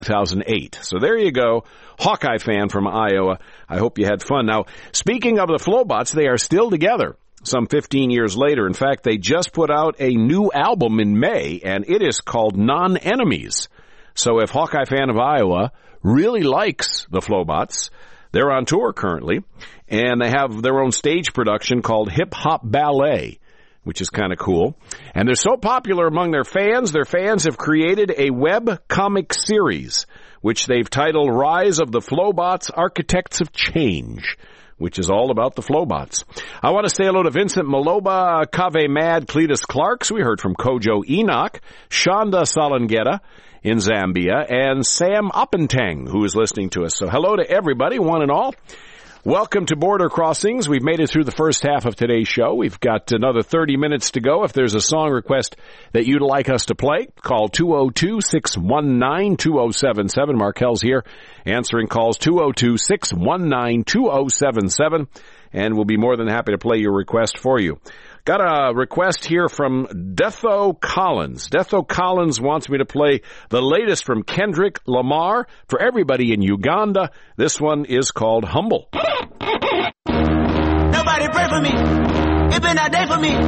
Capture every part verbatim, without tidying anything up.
two thousand eight. So there you go, Hawkeye fan from Iowa. I hope you had fun. Now, speaking of the Flobots, they are still together some fifteen years later. In fact, they just put out a new album in May, and it is called Non-Enemies. So if Hawkeye fan of Iowa really likes the Flobots, they're on tour currently, and they have their own stage production called Hip Hop Ballet, which is kind of cool. And they're so popular among their fans, their fans have created a web comic series, which they've titled Rise of the Flobots, Architects of Change, which is all about the Flobots. I want to say hello to Vincent Maloba, Kave Mad, Cletus Clarks. We heard from Kojo Enoch, Shonda Salangeta in Zambia, and Sam Oppentang, who is listening to us. So hello to everybody, one and all. Welcome to Border Crossings. We've made it through the first half of today's show. We've got another thirty minutes to go. If there's a song request that you'd like us to play, call two oh two, six one nine, two oh seven seven. Markel's here answering calls two oh two, six one nine, two oh seven seven, and we'll be more than happy to play your request for you. Got a request here from Detho Collins. Detho Collins wants me to play the latest from Kendrick Lamar for everybody in Uganda. This one is called Humble. Nobody pray for me. It been a day for me.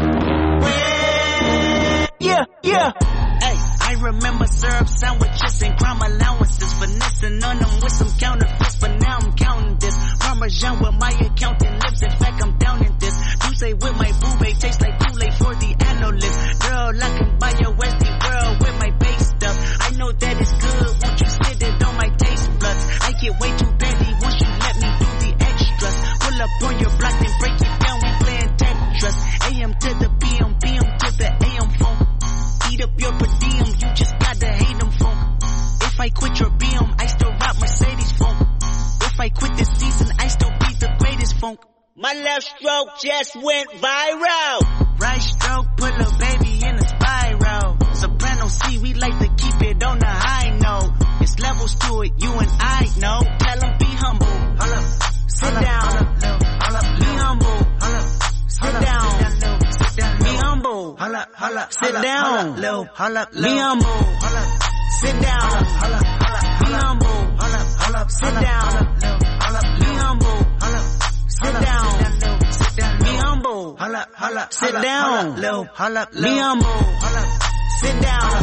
Yeah, yeah. Hey, I remember syrup sandwiches and crime allowances, finessing on them with some counterfeits, but now I'm counting this. Parmesan with my accountant lips. In fact, I'm down in this. You say with my boobay tastes like Kool-Aid for the analyst. Girl, I can buy your Westie world with my base stuff. I know that it's good. Won't you sit it on my taste buds? I get way too petty once you let me do the extras. Pull up on your block and break it down. We playing Tetris. A M to the P M, P M to the A M phone. Eat up your per diem. You just gotta hate them phone. If I quit your B M, I still rock Mercedes phone. If I quit this season, I still be the greatest funk. My left stroke just went viral. Right stroke put a baby in a spiral. Soprano C, we like to keep it on the high note. It's levels to it, you and I know. Tell them be humble. Hold up. Sit down. Be humble. Sit down. Be humble. Sit down. Be humble. Sit down. Be humble. Sit down. Be humble. Sit down. Be humble. Sit down. Be humble. Sit down.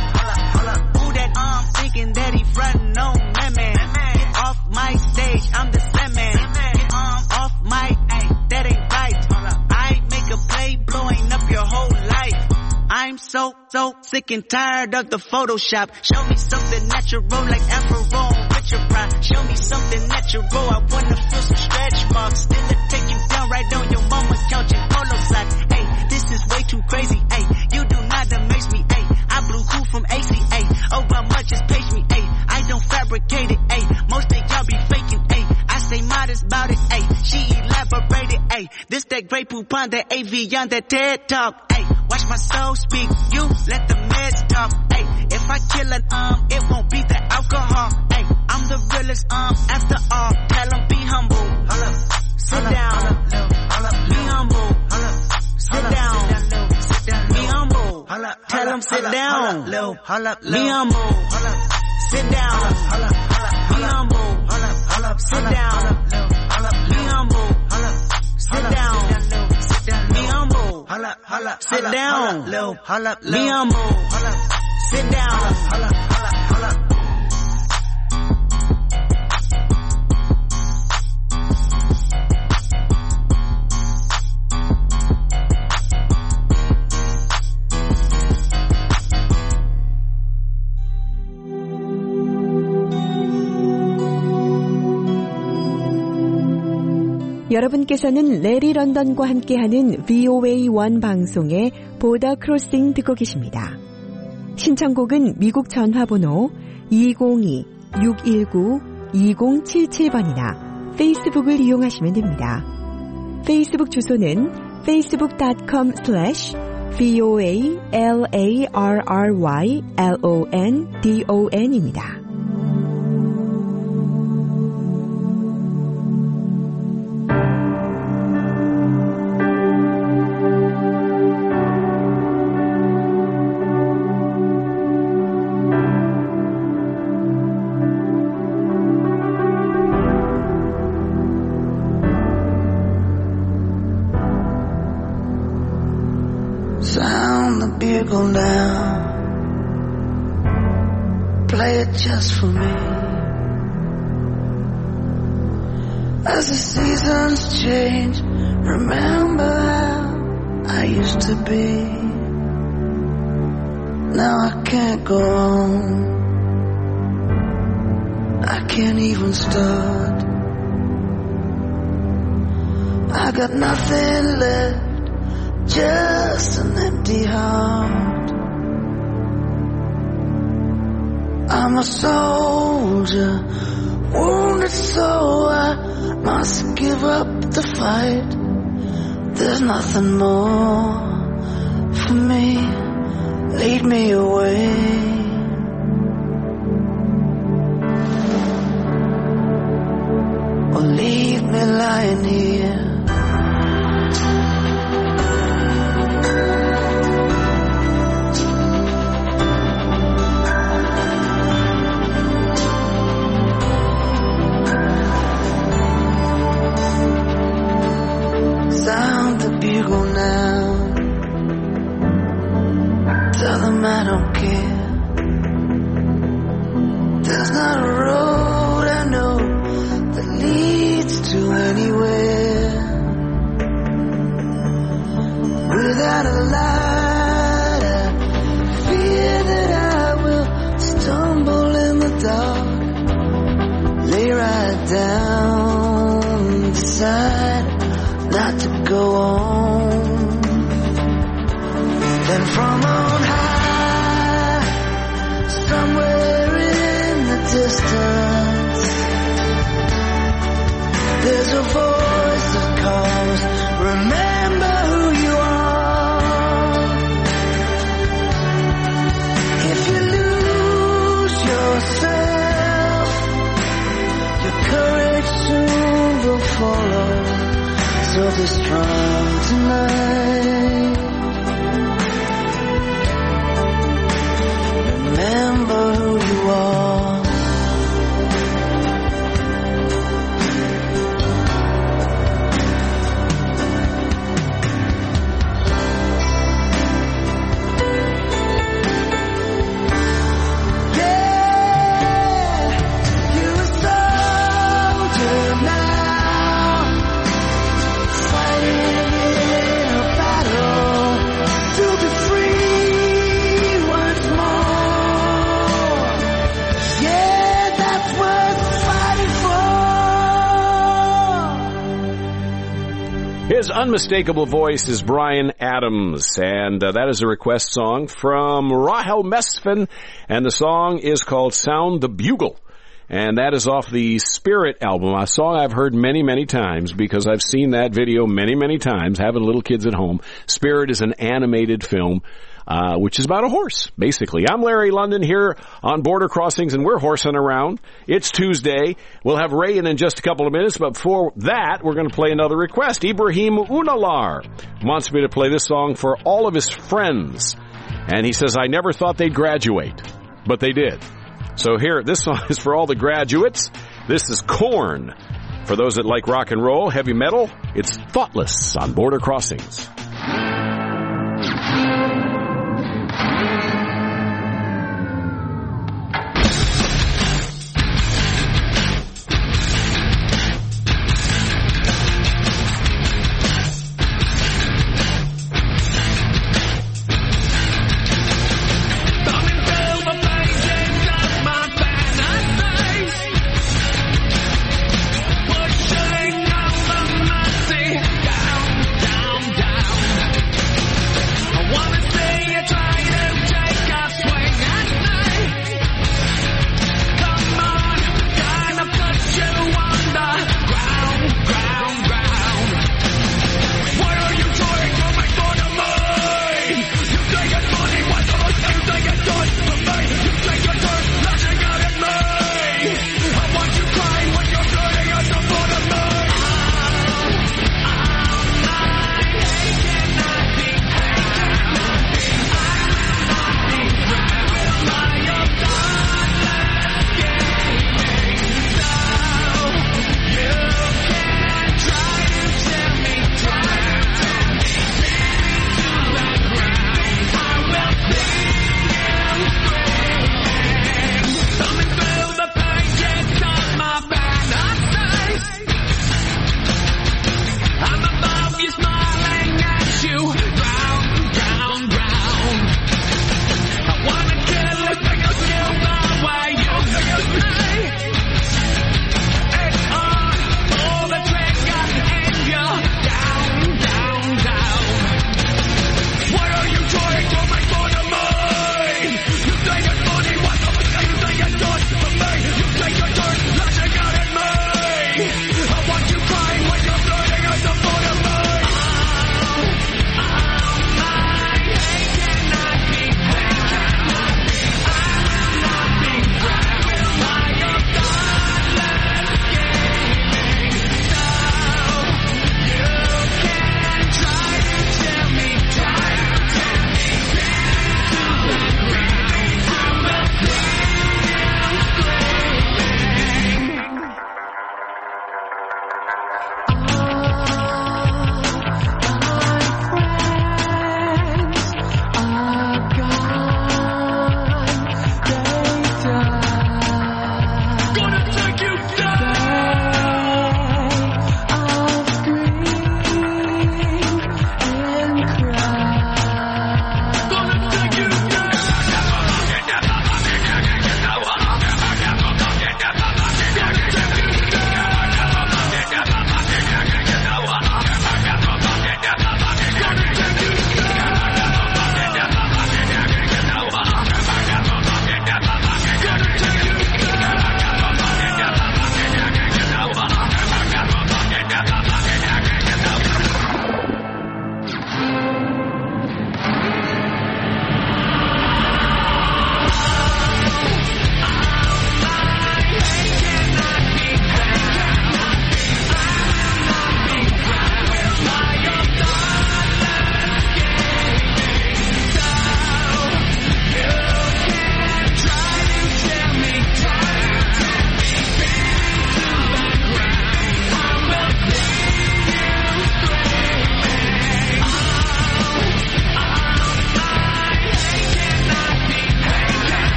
Who that um thinking that he frontin' on man man? Get off my stage, I'm the Sandman. Get um off my ay, that ain't right. I make a play blowing up your whole life. I'm so, so sick and tired of the Photoshop. Show me something natural like Afro with your pride. Show me something natural, I wanna feel some stretch marks. Then to take you down right on your mama's couch in polo socks. Hey, this is way too crazy, hey. You do not amaze me, hey. I blew cool from A C A. Obama just page me, hey. I don't fabricate it, hey. Most of y'all be faking, hey. I say modest about it, hey. She elaborated, hey. This that great poop on that A V on that TED Talk, hey. Watch my soul speak, you let the meds talk, hey. If I kill an um, it won't be the alcohol, hey. I'm the realest um, after all. Tell them be humble. Sit down. Be humble. Sit down. Be humble. Tell them sit down. Be humble. Sit down. Be humble. Sit down. Be humble. Sit down. Be humble. Sit down. Be humble. Sit down. 여러분께서는 레리 런던과 함께하는 브이오에이 원 방송의 보더 크로싱 듣고 계십니다. 신청곡은 미국 전화번호 이공이 육일구 이공칠칠 번이나 페이스북을 이용하시면 됩니다. 페이스북 주소는 facebook.com slash 브이오에이 larrylondon입니다. it just for me. As the seasons change, remember how I used to be. Now I can't go on, I can't even start. I got nothing left, just an empty heart. I'm a soldier, wounded so I must give up the fight. There's nothing more for me, lead me away. Or leave me lying here. Sound the bugle now, tell them I don't care. There's not a road I know that leads to anywhere without a light. I fear that I will stumble in the dark, lay right down, decide not to go on. Then from on high, somewhere in the distance, there's a voice that calls, remember who you are. If you lose yourself, your courage soon will follow. So be strong tonight. Remember who you are. His unmistakable voice is Bryan Adams, and uh, that is a request song from Rahel Mesfin, and the song is called Sound the Bugle, and that is off the Spirit album, a song I've heard many, many times because I've seen that video many, many times, having little kids at home. Spirit is an animated film, Uh, which is about a horse, basically. I'm Larry London here on Border Crossings, and we're horsing around. It's Tuesday. We'll have Ray in in just a couple of minutes, but before that, we're going to play another request. Ibrahim Unalar wants me to play this song for all of his friends, and he says, I never thought they'd graduate, but they did. So here, this song is for all the graduates. This is Korn. For those that like rock and roll, heavy metal, it's Thoughtless on Border Crossings. Down, down, down.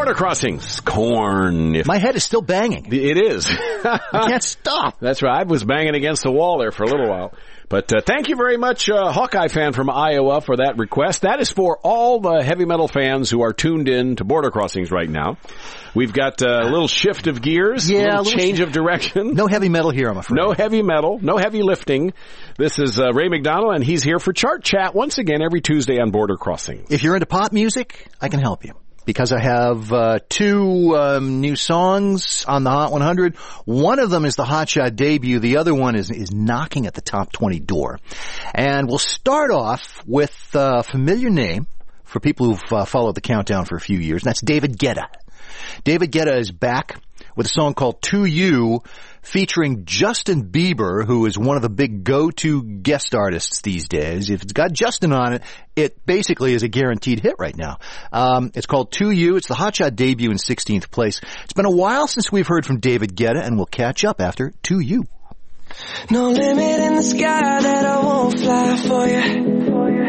Border Crossings, Corn. If My head is still banging. It is. I can't stop. That's right. I was banging against the wall there for a little while. But uh, thank you very much, uh, Hawkeye fan from Iowa, for that request. That is for all the heavy metal fans who are tuned in to Border Crossings right now. We've got uh, a little shift of gears, yeah, a little, a little change sh- of direction. No heavy metal here, I'm afraid. No heavy metal, no heavy lifting. This is uh, Ray McDonald, and he's here for Chart Chat once again every Tuesday on Border Crossings. If you're into pop music, I can help you. Because I have uh, two um, new songs on the Hot one hundred. One of them is the Hot Shot debut. The other one is is knocking at the top twenty door. And we'll start off with a familiar name for people who've uh, followed the countdown for a few years, and that's David Guetta. David Guetta is back with a song called To You, featuring Justin Bieber, who is one of the big go-to guest artists these days. If it's got Justin on it, it basically is a guaranteed hit right now. Um, it's called To You. It's the Hot Shot debut in sixteenth place. It's been a while since we've heard from David Guetta, and we'll catch up after To You. No limit in the sky that I won't fly for you.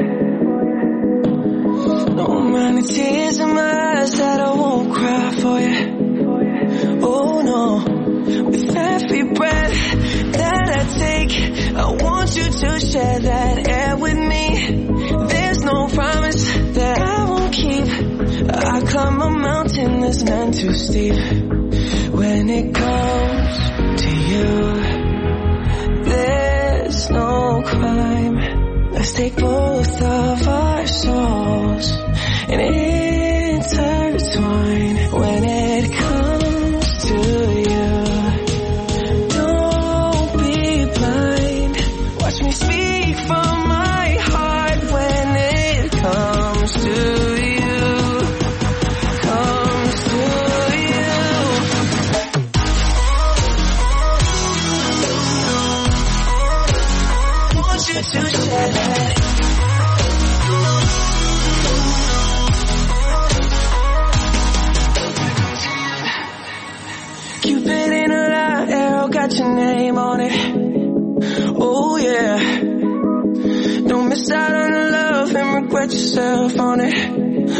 No amount of tears in my eyes that I won't cry for you. Oh no, with every breath that I take, I want you to share that air with me. There's no promise that I won't keep. I climb a mountain that's none too steep. When it comes to you, there's no crime. Let's take both of our souls and intertwine. When it comes to you, don't be blind. Watch me speak from my heart. When it comes to you, comes to you. I want you to share that. Cupid in a light arrow got your name on it. Oh yeah. Don't miss out on the love and regret yourself on it.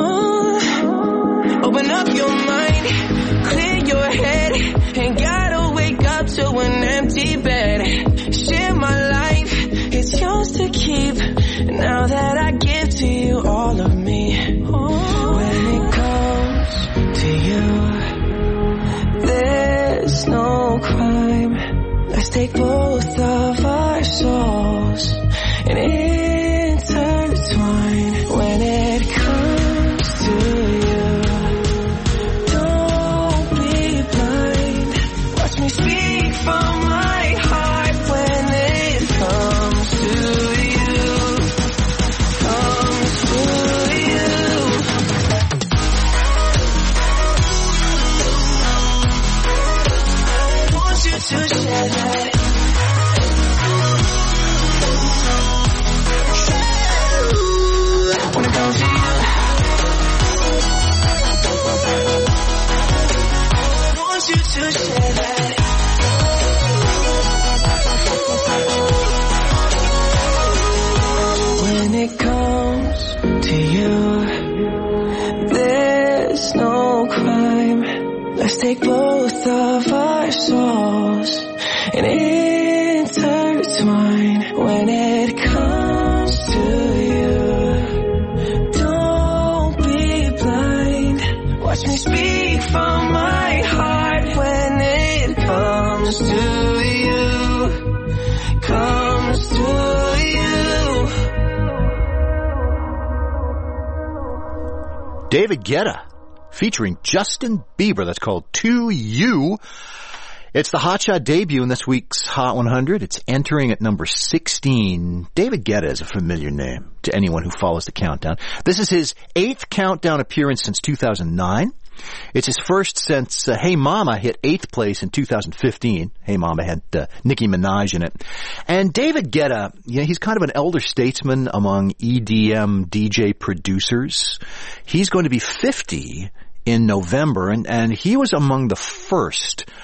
Oh. Open up your mind, clear your head. Ain't gotta wake up to an empty bed. Share my life, it's yours to keep. Now that I give to you all of me. Oh. When it comes to you, there's no crime. Let's take both of our souls and intertwine. When it comes to you, don't be blind. Watch me speak from my heart. When it comes to you, comes to you. I want you to share that. When it comes to you, I want you to share that. When it comes to you, there's no crime. Let's take both of our souls and intertwine. When it comes to you, don't be blind. Watch me speak from my heart. When it comes to you, comes to you. David Guetta, featuring Justin Bieber. That's called To You. It's the Hot Shot debut in this week's Hot one hundred. It's entering at number sixteen. David Guetta is a familiar name to anyone who follows the countdown. This is his eighth countdown appearance since two thousand nine. It's his first since uh, Hey Mama hit eighth place in two thousand fifteen. Hey Mama had uh, Nicki Minaj in it. And David Guetta, you know, he's kind of an elder statesman among E D M D J producers. He's going to be fifty in November, and, and he was among the first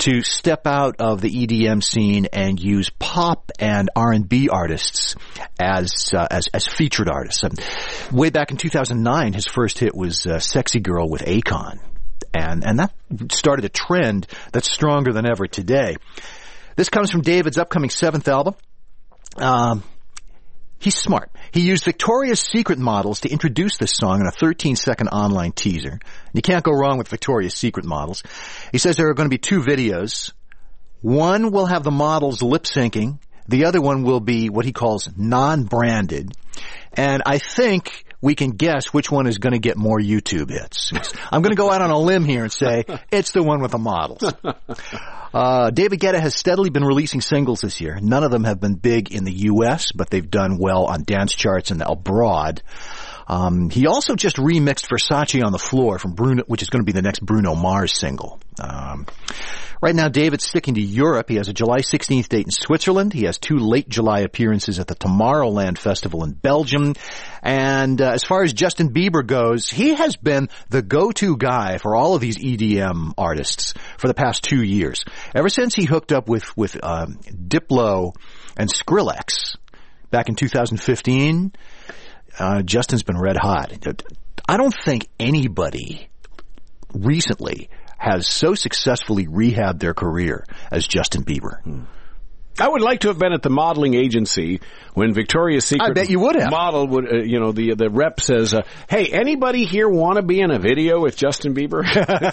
to step out of the E D M scene and use pop and R and B artists as uh, as as featured artists. Um, way back in two thousand nine, his first hit was uh, "Sexy Girl" with Akon, and and that started a trend that's stronger than ever today. This comes from David's upcoming seventh album. Um, he's smart. He used Victoria's Secret models to introduce this song in a thirteen-second online teaser. You can't go wrong with Victoria's Secret models. He says there are going to be two videos. One will have the models lip-syncing. The other one will be what he calls non-branded. And I think we can guess which one is going to get more YouTube hits. I'm going to go out on a limb here and say it's the one with the models. Uh, David Guetta has steadily been releasing singles this year. None of them have been big in the U S, but they've done well on dance charts and abroad. Um, he also just remixed Versace on the Floor from Bruno, which is going to be the next Bruno Mars single. Um, right now, David's sticking to Europe. He has a July sixteenth date in Switzerland. He has two late July appearances at the Tomorrowland Festival in Belgium. And uh, as far as Justin Bieber goes, he has been the go-to guy for all of these E D M artists for the past two years. Ever since he hooked up with, with um, Diplo and Skrillex back in two thousand fifteen, Uh, Justin's been red hot. I don't think anybody recently has so successfully rehabbed their career as Justin Bieber. I would like to have been at the modeling agency when Victoria's Secret I bet you would have. model would, uh, you know, the the rep says, uh, "Hey, anybody here want to be in a video with Justin Bieber?"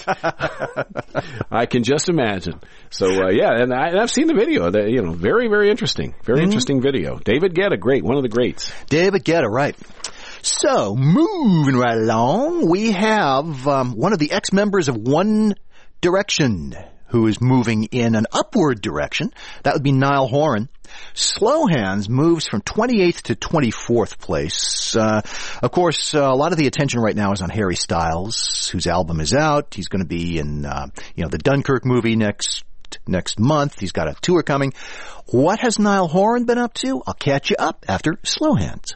I can just imagine. So uh, yeah, and, I, and I've seen the video. The, you know, very very interesting, very mm-hmm. interesting video. David Guetta, great, one of the greats. David Guetta, right. So moving right along, we have um, one of the ex-members of One Direction who is moving in an upward direction. That would be Niall Horan. Slow Hands moves from twenty-eighth to twenty-fourth place. Uh, of course, uh, a lot of the attention right now is on Harry Styles, whose album is out. He's going to be in, uh, you know, the Dunkirk movie next next month. He's got a tour coming. What has Niall Horan been up to? I'll catch you up after Slow Hands.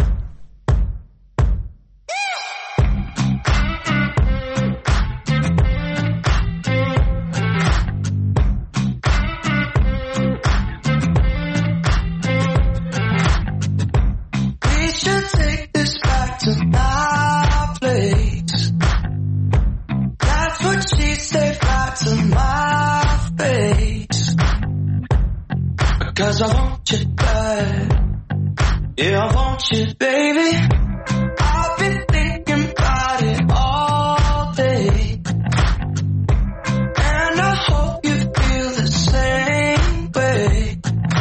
To my place. That's what she said right to my face. Cause I want you bad. Yeah, I want you, baby. I've been thinking about it all day. And I hope you feel the same way.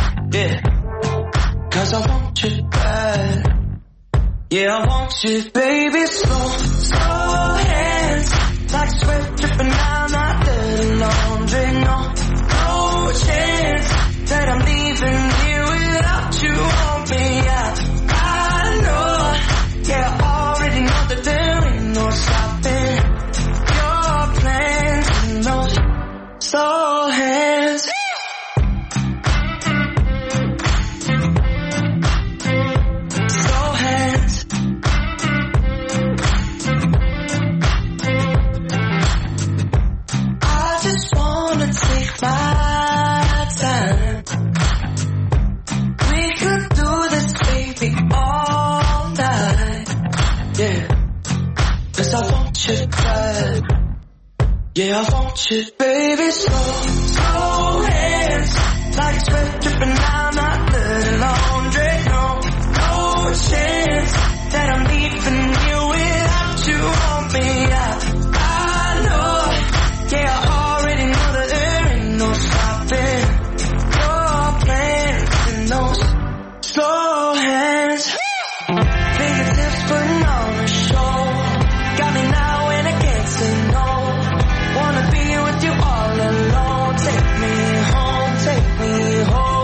Yeah. Cause I want you bad. Yeah, I want you, baby, slow, slow hands, like sweat dripping down my dirty laundry. No, no chance that I'm leaving here without you on me. I, I know, yeah, I already know that there ain't no stopping your plans in those slow hands. My time. We could do this, baby, all night. Yeah. Cause I want you bad. Yeah, I want you, baby, slow, slow hands. Like sweat dripping down my dirty laundry. No, no chance that I'm leaving you without you on me. I, I know, yeah, I already know that there ain't no stopping your plans in those slow hands. Fingertips putting on a show. Got me now and I can't say no. Wanna be with you all alone. Take me home, take me home.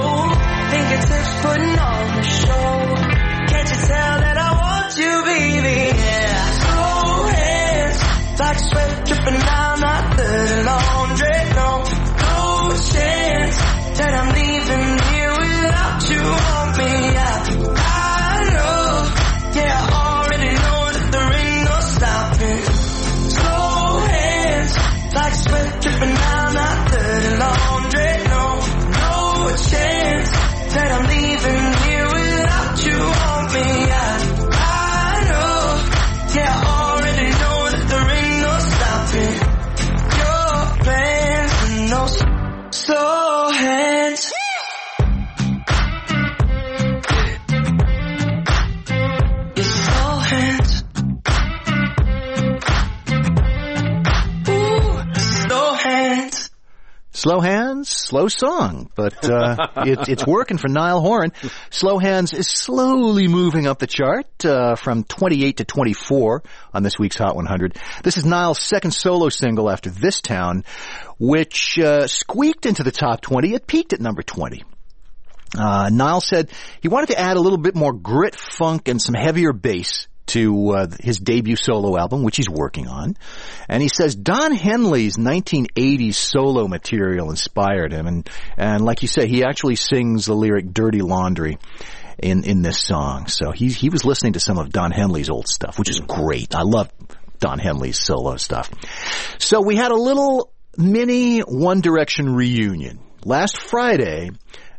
Slow Hands, slow song, but uh, it, it's working for Niall Horan. Slow Hands is slowly moving up the chart uh, from twenty-eight to twenty-four on this week's Hot one hundred. This is Niall's second solo single after This Town, which uh, squeaked into the top twenty. It peaked at number twenty. Uh, Niall said he wanted to add a little bit more grit, funk, and some heavier bass to uh, his debut solo album, which he's working on. And he says Don Henley's nineteen eighties solo material inspired him. And, and like you say, he actually sings the lyric Dirty Laundry in, in this song. So he, he was listening to some of Don Henley's old stuff, which is great. I love Don Henley's solo stuff. So we had a little mini One Direction reunion. Last Friday,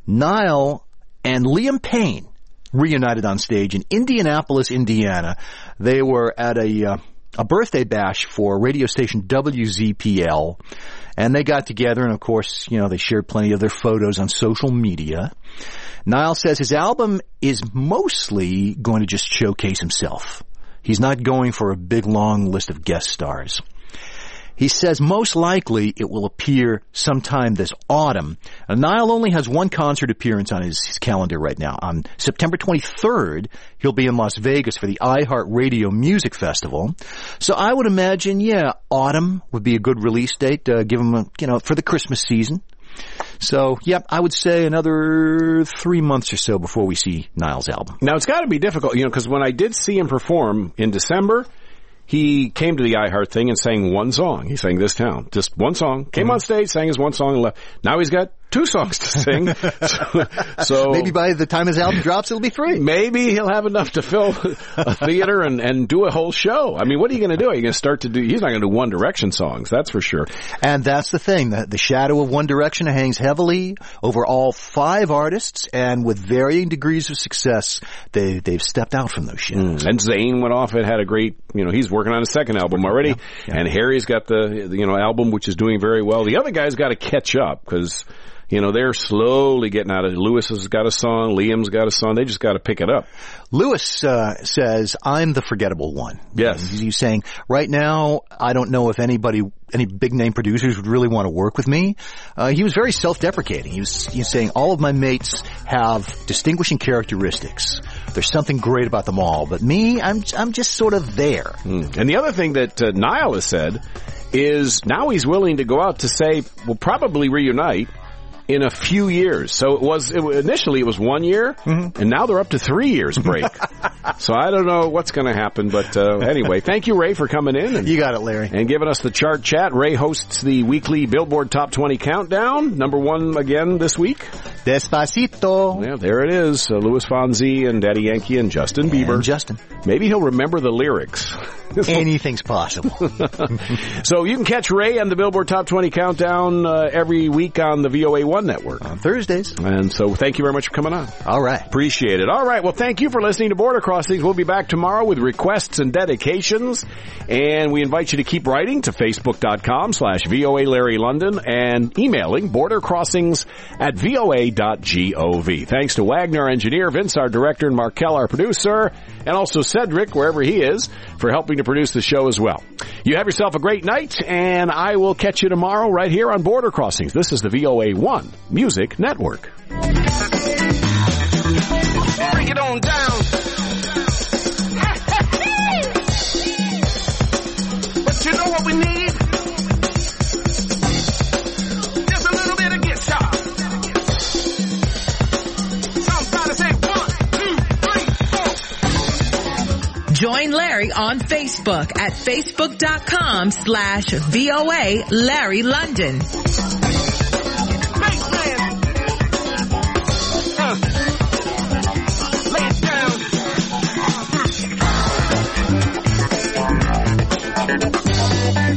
Niall and Liam Payne reunited on stage in Indianapolis, Indiana. They were at a uh, a birthday bash for radio station W Z P L, and they got together, and of course, you know, they shared plenty of their photos on social media. Niall says his album is mostly going to just showcase himself. He's not going for a big, long list of guest stars. He says most likely it will appear sometime this autumn. And Niall only has one concert appearance on his, his calendar right now. On September twenty-third, he'll be in Las Vegas for the iHeartRadio Music Festival. So I would imagine, yeah, autumn would be a good release date, uh, give him, a, you know, for the Christmas season. So, yep, I would say another three months or so before we see Niall's album. Now, it's got to be difficult, you know, because when I did see him perform in December, he came to the iHeart thing and sang one song. He sang This Town. Just one song. Came mm-hmm. on stage, sang his one song, and left. Now he's got two songs to sing. so, so maybe by the time his album drops, it'll be three. Maybe he'll have enough to fill a theater and, and do a whole show. I mean, what are you going to do? Are you going to start to do, he's not going to do One Direction songs, that's for sure. And that's the thing. The, the shadow of One Direction hangs heavily over all five artists, and with varying degrees of success, they, they've stepped out from those shadows. Mm. And Zayn went off and had a great, you know, he's working on his second album already. Yeah, yeah. And Harry's got the, you know, album which is doing very well. The other guy's got to catch up because, you know, they're slowly getting out of it. Lewis has got a song. Liam's got a song. They just got to pick it up. Lewis uh, says, I'm the forgettable one. Yes. And he's saying, right now, I don't know if anybody, any big-name producers would really want to work with me. Uh, he was very self-deprecating. He was, he was saying, all of my mates have distinguishing characteristics. There's something great about them all. But me, I'm I'm just sort of there. Mm. And the other thing that uh, Niall has said is now he's willing to go out to say, we'll probably reunite in a few years. So it was, it, initially it was one year, mm-hmm. and now they're up to three years break. So I don't know what's going to happen, but uh, anyway, thank you, Ray, for coming in. And, you got it, Larry. And giving us the chart chat. Ray hosts the weekly Billboard Top twenty Countdown. Number one again this week. Despacito. Yeah, there it is. Uh, Louis Fonsi and Daddy Yankee and Justin Bieber. And Justin. Maybe he'll remember the lyrics. Anything's possible. So you can catch Ray on the Billboard Top twenty Countdown uh, every week on the V O A one network. On Thursdays. And so thank you very much for coming on. All right. Appreciate it. All right. Well, thank you for listening to Border Crossings. We'll be back tomorrow with requests and dedications. And we invite you to keep writing to facebook.com slash VOA Larry London and emailing border crossings at voa dot gov. Thanks to Wagner, our engineer, Vince, our director, and Markel, our producer, and also Cedric, wherever he is, for helping to produce the show as well. You have yourself a great night, and I will catch you tomorrow right here on Border Crossings. This is the V O A one Music Network. Break it on down. But you know what we need? Just a little bit of guitar. Somebody say one, two, three, four. Join Larry on Facebook at facebook.com slash VOA Larry London. Lay it down.